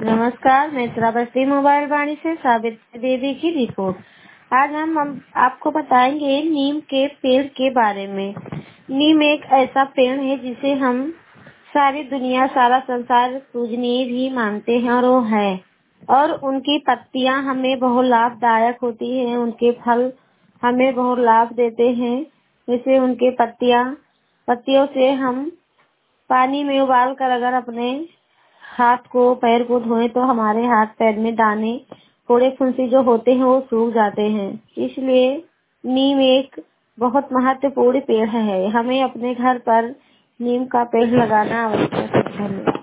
नमस्कार, मैं श्रावस्ती मोबाइल वाणी से सावित्री देवी की रिपोर्ट। आज हम आपको बताएंगे नीम के पेड़ के बारे में। नीम एक ऐसा पेड़ है जिसे हम सारी दुनिया, सारा संसार पूजनीय भी मानते हैं और वो है। और उनकी पत्तियां हमें बहुत लाभदायक होती हैं। उनके फल हमें बहुत लाभ देते हैं। जैसे उनके पत्तियों से हम पानी में उबाल कर अगर अपने हाथ को पैर को धोएं तो हमारे हाथ पैर में दाने, फोड़े फुंसी जो होते हैं वो सूख जाते हैं। इसलिए नीम एक बहुत महत्वपूर्ण पेड़ है। हमें अपने घर पर नीम का पेड़ लगाना आवश्यक है।